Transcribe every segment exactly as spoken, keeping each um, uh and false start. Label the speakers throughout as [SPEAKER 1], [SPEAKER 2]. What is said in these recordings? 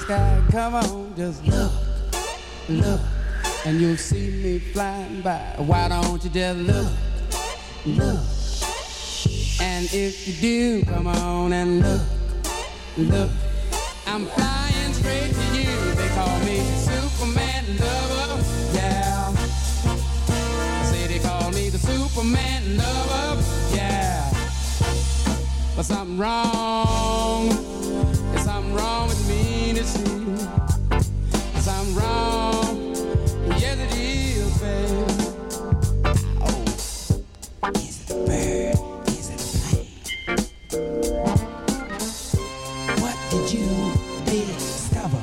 [SPEAKER 1] sky. Come on, just look, look, and you'll see me flying by. Why don't you just look, look? And if you do, come on and look, look. I'm flying straight to you. They call me Superman lover, yeah. Say they call me the Superman lover, yeah. But something wrong, there's something wrong with me to see. Something wrong, yes it is, baby. Oh, is it a bird? Is it a plane? What did you discover?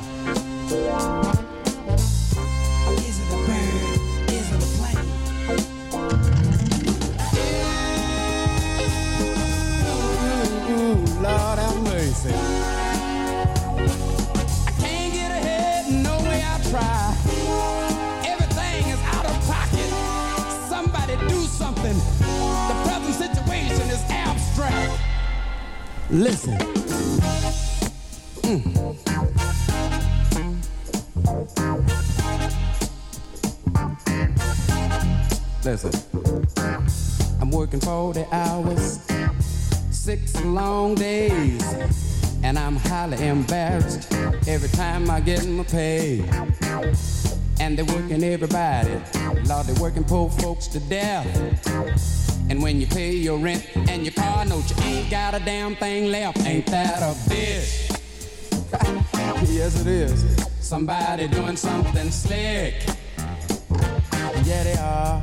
[SPEAKER 1] Is it a bird? Is it a plane? Ooh, Lord have mercy. I can't get ahead, no way I try. Everything is out of pocket. Somebody do something. The present situation is abstract. Listen. Mm. Listen. I'm working forty hours, six long days, and I'm highly embarrassed every time I get my pay. And they're working everybody, Lord, they're working poor folks to death. And when you pay your rent and your car note, you ain't got a damn thing left. Ain't that a bitch? Yes, it is. Somebody doing something slick. Yeah, they are.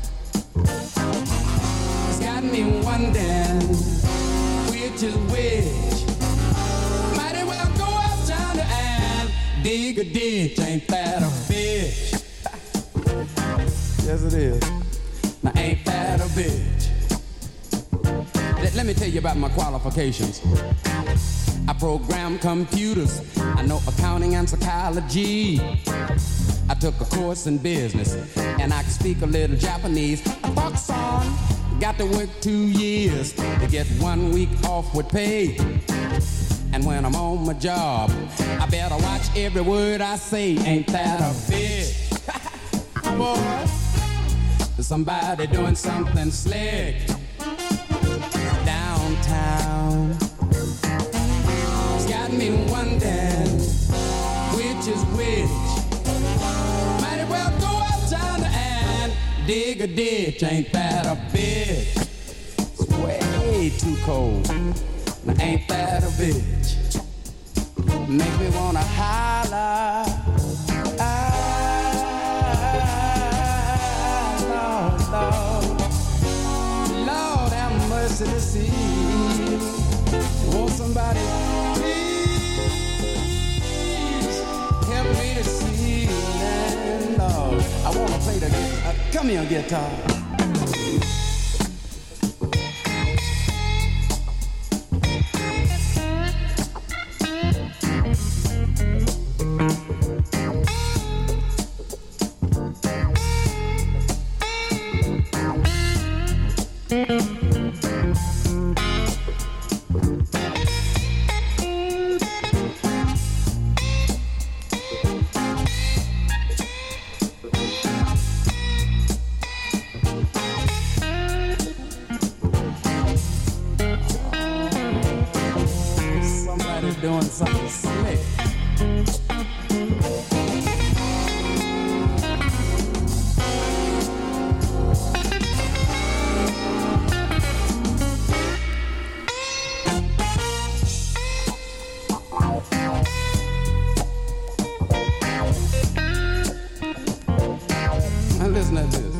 [SPEAKER 1] It's got me wondering which is which. Might as well go uptown and dig a ditch. Ain't that a bitch? Yes, it is. Now, ain't that a bitch? Let, let me tell you about my qualifications. I program computers. I know accounting and psychology. I took a course in business, and I can speak a little Japanese. Fuck son, got to work two years to get one week off with pay. And when I'm on my job, I better watch every word I say. Ain't that a bitch? Boy, somebody doing something slick downtown. It's got me wondering which is which. Might as well go uptown and dig a ditch. Ain't that a bitch? It's way too cold. Now ain't that a bitch? Make me wanna holler. Ah, Lord, Lord, Lord have mercy to see. Won't somebody please help me to see? And Lord, I wanna play the guitar. Uh, come here, guitar. Doing something slick. Now listen to this.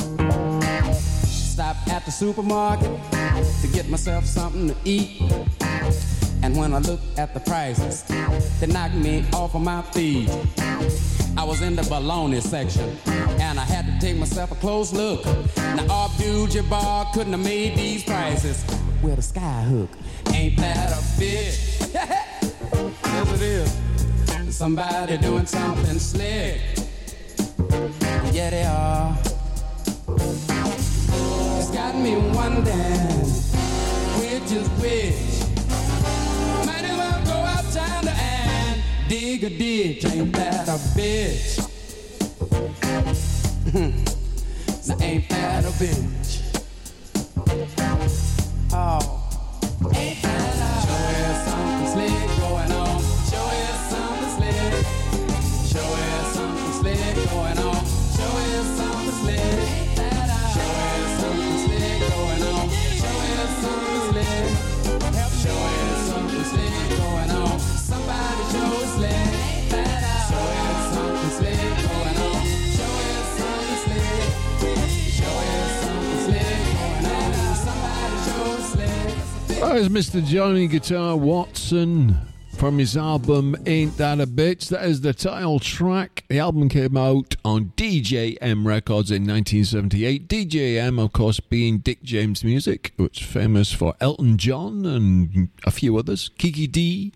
[SPEAKER 1] Stop at the supermarket to get myself something to eat. And when I look at the prices, they knock me off of my feet. I was in the bologna section, and I had to take myself a close look. Now Abdul-Jabbar couldn't have made these prices with a sky hook. Ain't that a bitch? Yes, it is. Somebody doing something slick. Yeah, they are. It's got me wondering which is which. dig a ditch, ain't that a bitch? Now ain't that a bitch? Oh, ain't that a sure is something slick going on. Sure is something slick. Sure is something slick going on. Sure is something slick. Ain't that a sure is something slick going on. Sure is something slick. Sure is something slick going on. Somebody show is slick. Ain't that a sure is something slick going on. Sure is something slick. Sure is something slick going on. Somebody show is slick.
[SPEAKER 2] That was Mister Johnny Guitar Watson from his album Ain't That a Bitch. That is the title track. The album came out on D J M Records in nineteen seventy-eight. D J M, of course, being Dick James Music, which is famous for Elton John and a few others. Kiki D.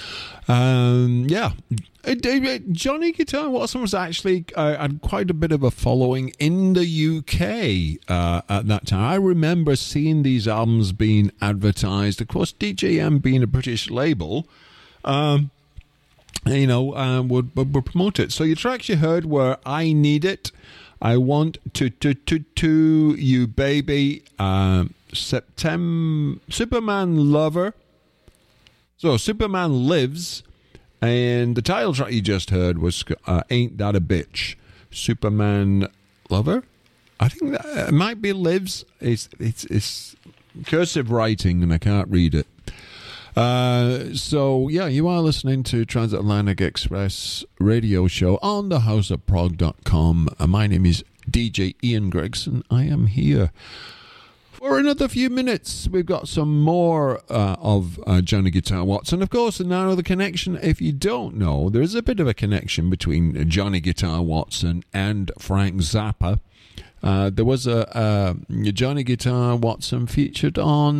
[SPEAKER 2] Um, yeah. Johnny Guitar Watson was actually uh, had quite a bit of a following in the U K uh, at that time. I remember seeing these albums being advertised. Of course, D J M being a British label, um, you know, uh, would, would, would promote it. So your tracks you heard were I Need It, I Want to To To To You Baby, um, September, Superman Lover. So Superman Lives, and the title track you just heard was uh, Ain't That a Bitch. Superman Lover? I think that it might be Lives. It's, it's, it's cursive writing and I can't read it. Uh, so, yeah, you are listening to Transatlantic Express radio show on the house of prog dot com. Uh, my name is D J Ian Gregson. I am here for another few minutes. We've got some more uh, of uh, Johnny Guitar Watson. Of course, now the connection, if you don't know, there is a bit of a connection between Johnny Guitar Watson and Frank Zappa. Uh, there was a, a Johnny Guitar Watson featured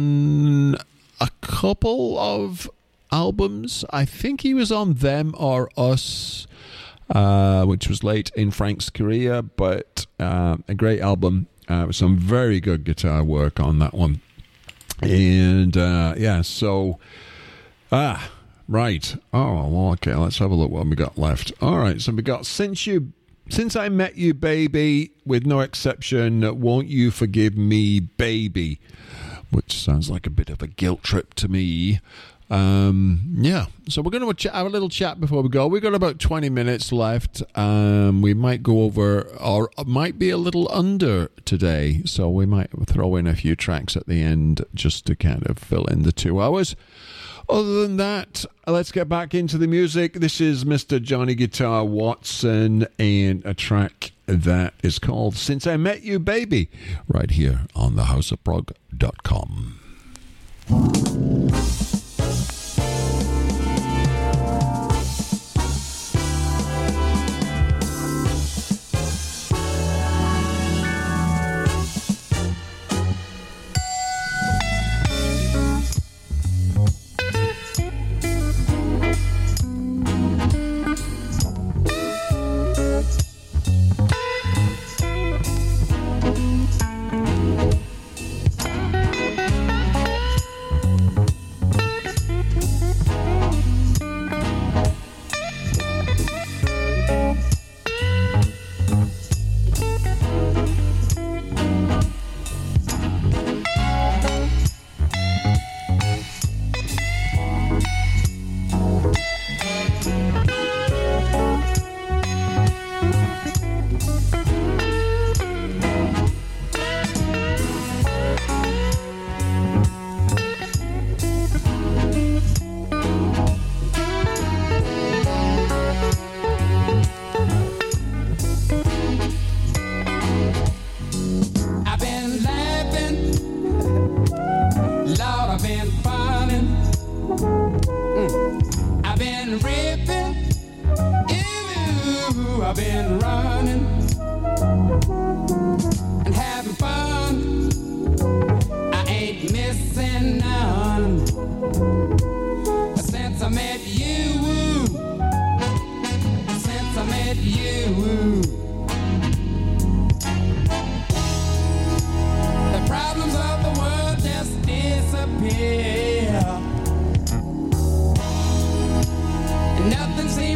[SPEAKER 2] on a couple of albums. I think he was on Them or Us, uh, which was late in Frank's career, but uh, a great album. Uh, some very good guitar work on that one. And, uh, yeah, so... Ah, right. Oh, well, okay, let's have a look what we got left. All right, so we got Since You... Since I Met You, Baby, with no exception, Won't You Forgive Me, Baby, which sounds like a bit of a guilt trip to me. Um, yeah, so we're going to ch- have a little chat before we go. We've got about twenty minutes left. Um, we might go over, or might be a little under today, so we might throw in a few tracks at the end just to kind of fill in the two hours. Other than that, let's get back into the music. This is Mister Johnny Guitar Watson and a track that is called Since I Met You, Baby, right here on the house of prog dot com.
[SPEAKER 1] Nothing seems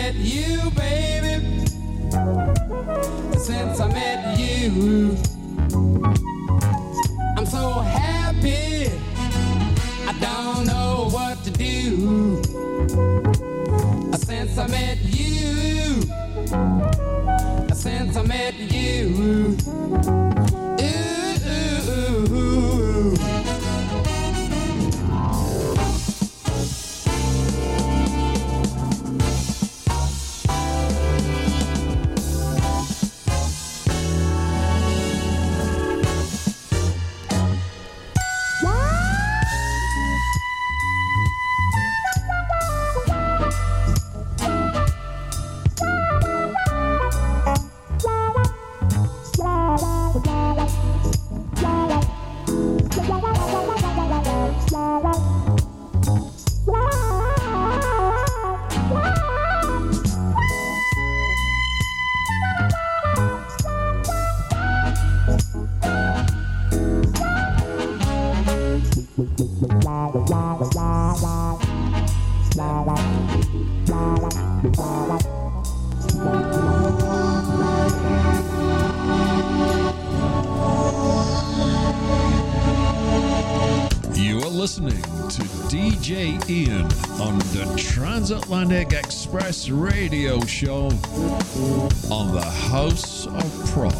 [SPEAKER 1] met you, baby, since I met you, I'm so happy, I don't know what to do. Since I met you, since I met you, ooh, ooh, ooh.
[SPEAKER 2] Listening to D J Ian on the Transatlantic Express radio show on the House of Prog.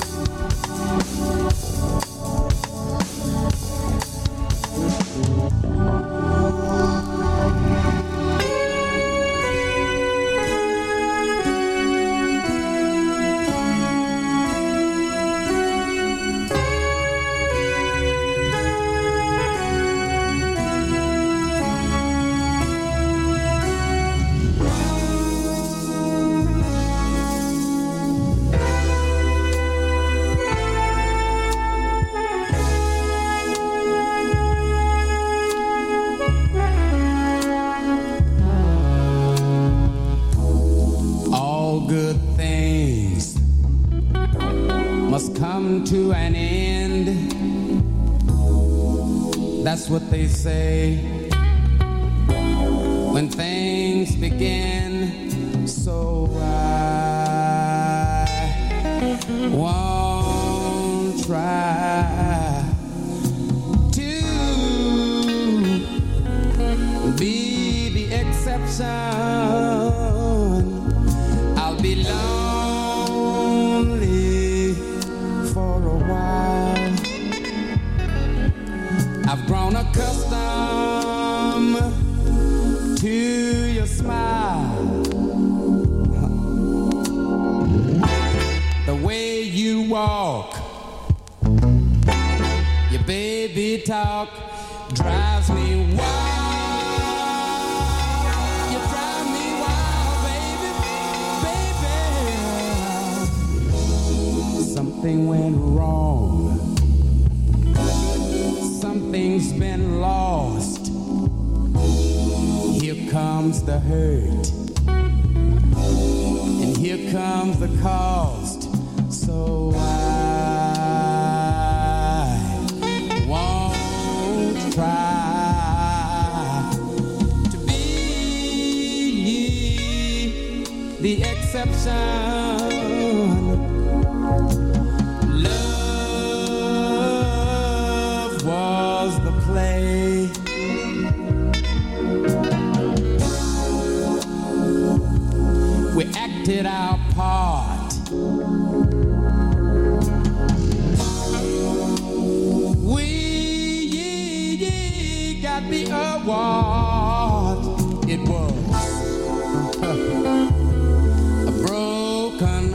[SPEAKER 1] To an end, that's what they say when things begin. So I won't try to be the exception. I'll be lonely for a while. I've grown accustomed to your smile, the way you walk, your baby talk drives me wild. You drive me wild, baby, baby. Something went wrong. Something's been lost. Here comes the hurt, and here comes the cost. So I won't try to be the exception. Love was the play. We acted our part. We got the award. It was a broken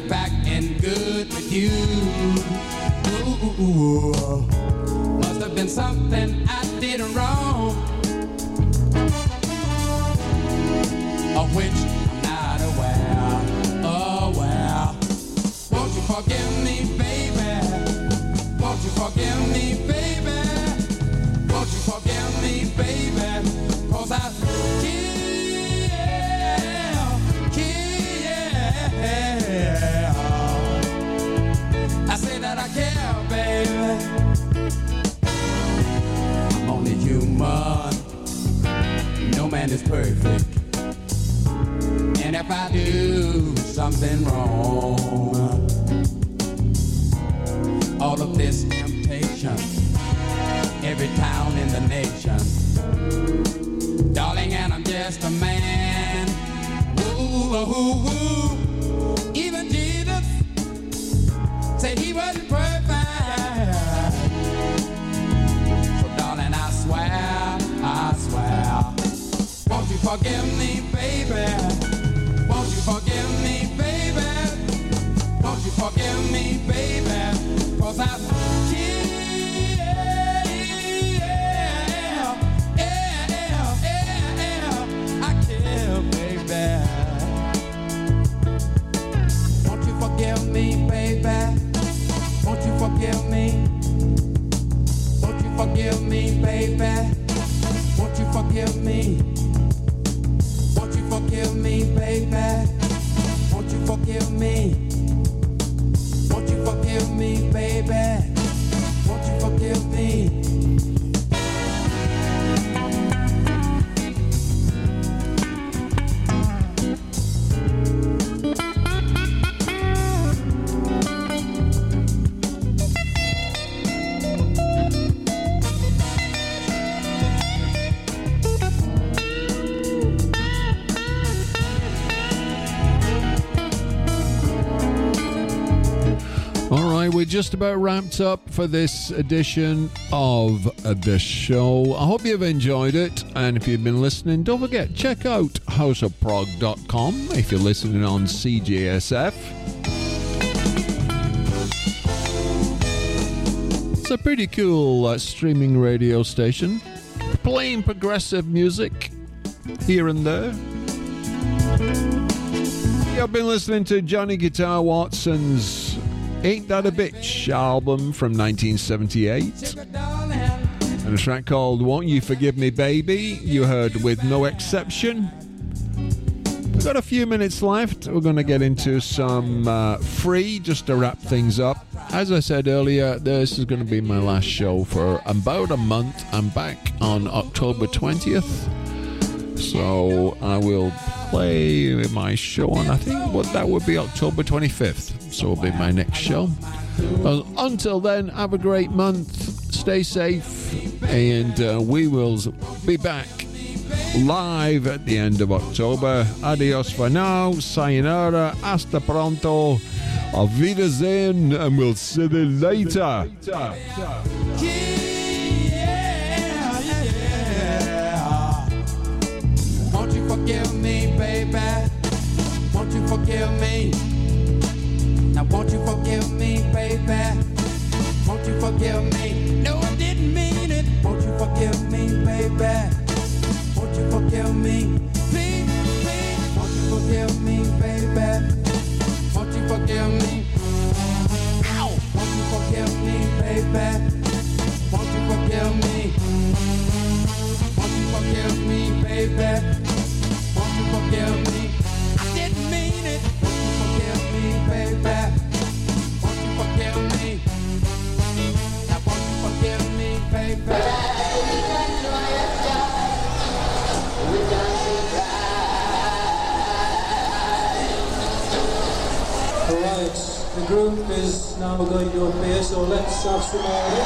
[SPEAKER 1] get back in good with you. Ooh, must have been something I did wrong, of which I'm not aware. Oh well, won't you forgive me, baby? Won't you forgive me, baby? Won't you forgive me, baby? 'Cause I care, care. I say that I care, baby. I'm only human. No man is perfect. And if I do something wrong, all of this temptation, every town in the nation, darling, and I'm just a man. Ooh, ooh, ooh. Even Jesus said he wasn't perfect. So darling, I swear, I swear, won't you forgive me, baby? Won't you forgive me, baby? Won't you forgive me, baby? 'Cause I care, yeah, yeah, yeah, I care, baby. Won't you forgive me, baby? Won't you forgive me? Won't you forgive me, baby? Won't you forgive me? Won't you forgive me, baby? Won't you forgive me? Won't you forgive me, baby? Won't you forgive me?
[SPEAKER 2] We're just about wrapped up for this edition of the show. I hope you've enjoyed it, and if you've been listening, don't forget, check out house of prog dot com if you're listening on C J S F. It's a pretty cool uh, streaming radio station, playing progressive music here and there. You've been listening to Johnny Guitar Watson's Ain't That a Bitch album from nineteen seventy-eight, and a track called Won't You Forgive Me Baby you heard With No Exception. We've got a few minutes left. We're going to get into some uh, free just to wrap things up. As I said earlier, this is going to be my last show for about a month. I'm back on October twentieth, so I will play my show on, I think what that would be October twenty-fifth, so it'll be my next show. Uh, until then, have a great month, stay safe, and uh, we will be back live at the end of October. Adios for now, sayonara, hasta pronto, auf Wiedersehen, and we'll see you later.
[SPEAKER 1] Won't you forgive me, baby? Won't you forgive me? Now won't you forgive me, baby? Won't you forgive me? No, I didn't mean it. Won't you forgive me, baby? Won't you forgive me? Please, please. Won't you forgive me, baby? Won't you forgive me? Ow! Won't you forgive me, baby? Won't you forgive me? Won't you forgive me, baby? Won't you forgive me? I didn't mean it. Won't you forgive me, baby? Won't you forgive me? Now won't you forgive me, baby?
[SPEAKER 3] Alright, the group is now going to appear, so let's have some order.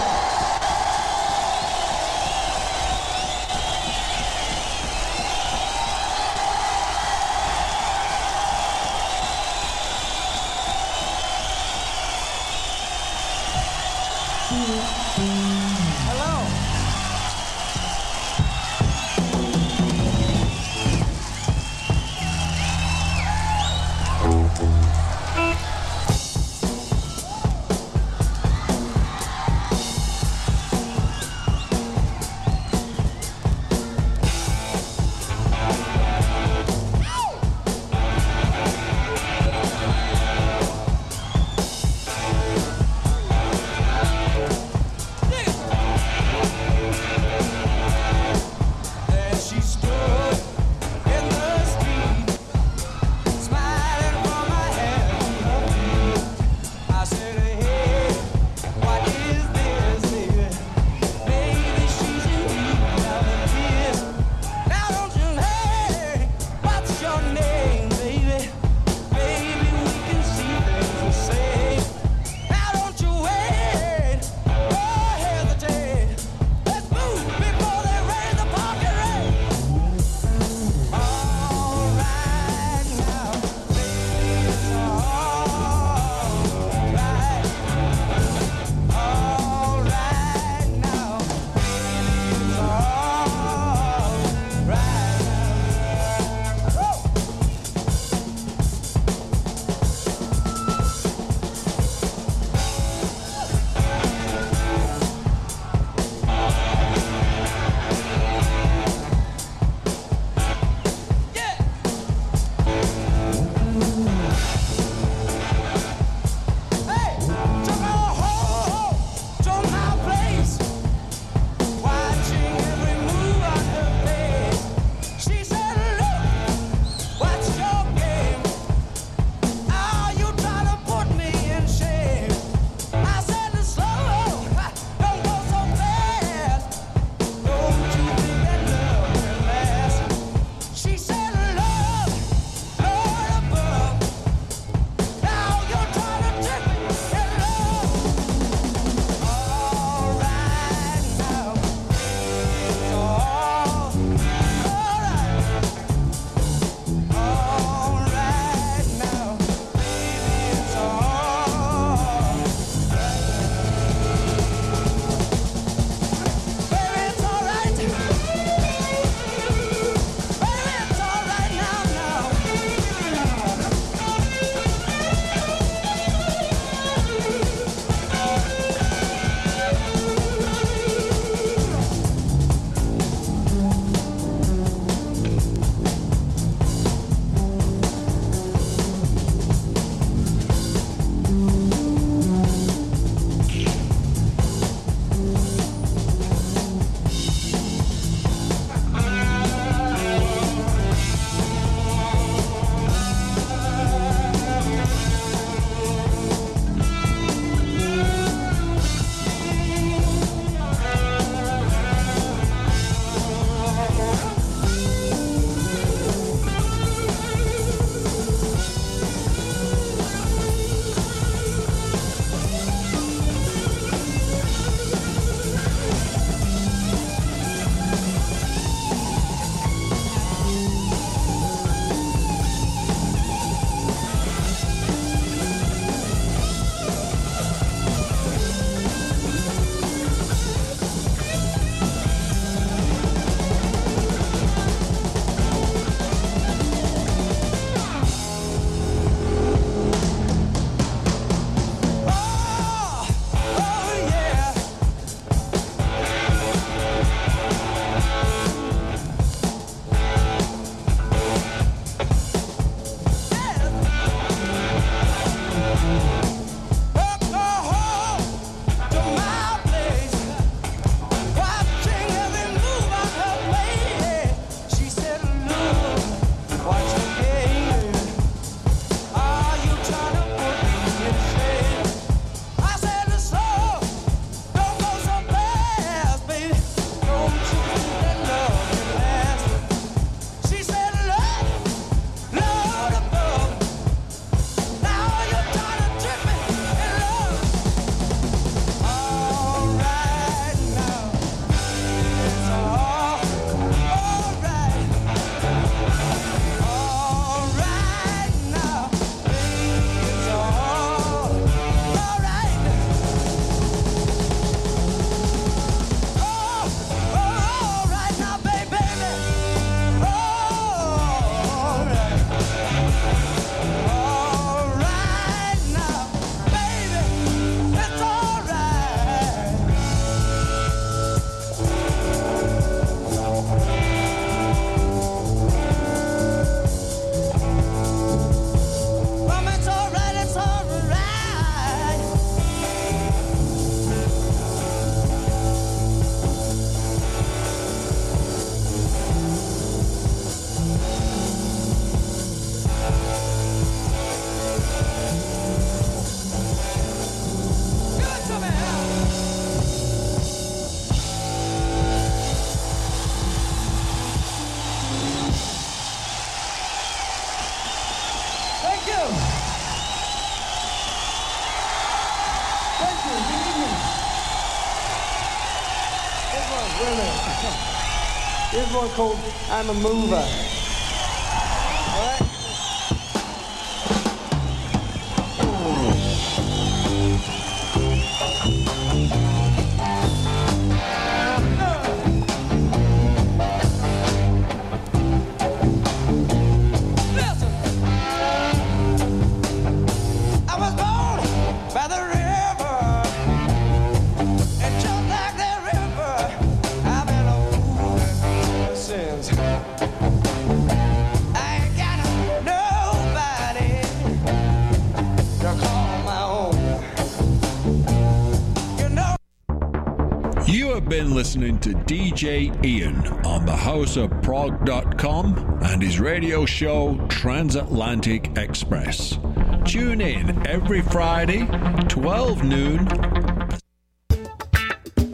[SPEAKER 3] Here's one called I'm a Mover. All right? Listen. I was born by the river, and just like that river, I've been a fool ever since. I ain't got nobody to call my own. You know.
[SPEAKER 2] You have been listening to D J Ian on the house of prog dot com and his radio show Transatlantic Express. Tune in every Friday, twelve noon